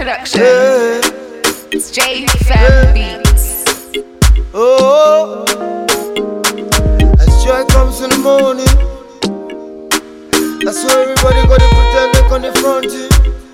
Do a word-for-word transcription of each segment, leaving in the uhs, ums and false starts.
Production. Yeah. It's J Fem Beats. Oh, as joy comes in the morning, that's where everybody gotta pretend they're on the front you.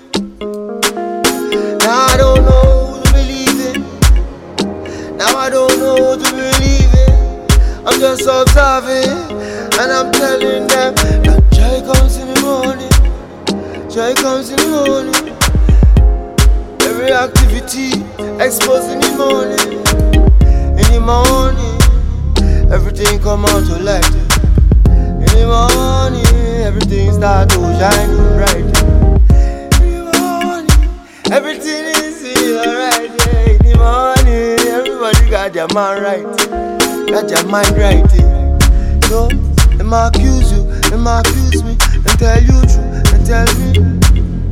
Now I don't know who to believe in. Now I don't know who to believe in. I'm just observing, and I'm telling them that joy comes in the morning. Joy comes in the morning. Every activity exposed in the morning. In the morning, everything come out to light. In the morning, everything start to shine bright. In the morning, everything is alright. Yeah. In the morning, everybody got their mind right. Got their mind right. Yeah. So, they might accuse you, they might accuse me, and tell you truth, and tell me.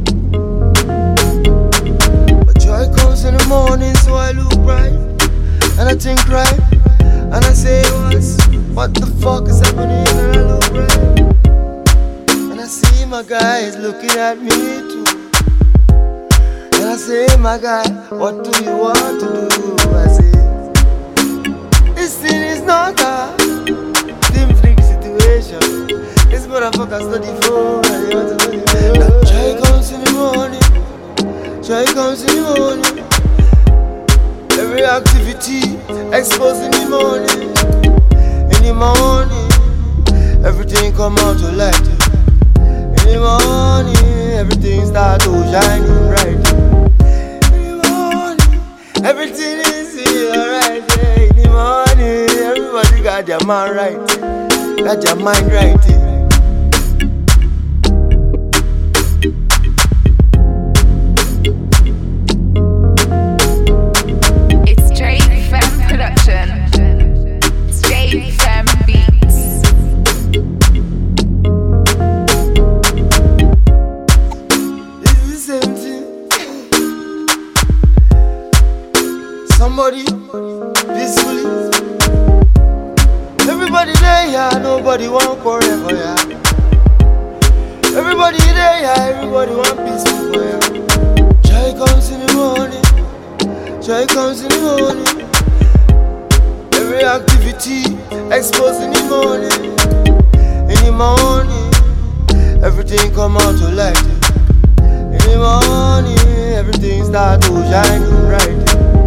But joy comes in the morning, so I look right, and I think right, and I say once, what the fuck is happening? And I look right, and I see my guys looking at me too. And I say, my guy, what do you want to do? I say, this thing is not a team freak situation. This motherfucker study for, and you want to do it. Joy comes in the morning. Joy comes in the morning. Every activity exposed in the morning. In the morning, everything come out to light. In the morning, everything start to shine bright. In the morning, everything is alright. In the morning, everybody got their mind right. Got their mind right. Somebody peacefully. Everybody there, yeah, nobody want forever, yeah. Everybody there, yeah, everybody want peaceful, yeah. Joy comes in the morning. Joy comes in the morning. Every activity exposed in the morning. In the morning, everything come out to light. In the morning, everything start to shine bright.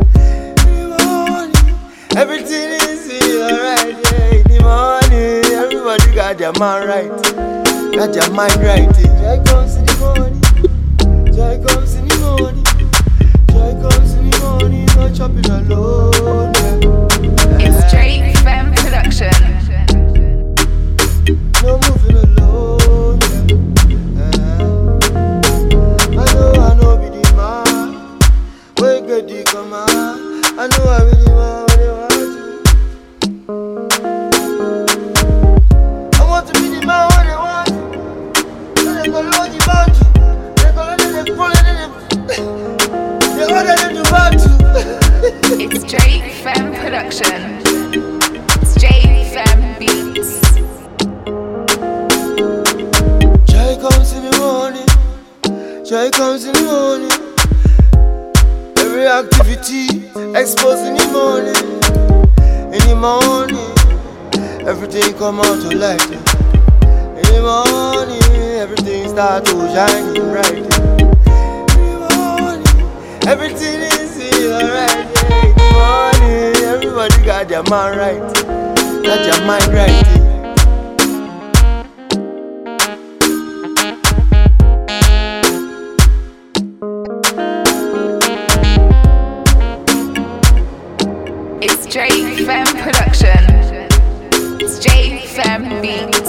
Everything is alright, yeah. In the morning, everybody got their mind right. Got their mind right, yeah. Joy comes in the morning. Joy comes in the morning. Joy comes in the morning. No chopping alone, yeah. It's J Fem Production. No moving alone, yeah. Uh, I know, I know, be the man. Where get the command? I know, I be the man. It's J Fem Production. It's J Fem Beats. Joy comes in the morning. Joy comes in the morning. Every activity exposed in the morning. In the morning, everything come out to light. In the morning, everything start to shine bright. In the morning, everything is alright. Yeah. In the morning, everybody got their mind right. Got their mind right. It's J Fem Production. It's J Fem Beats.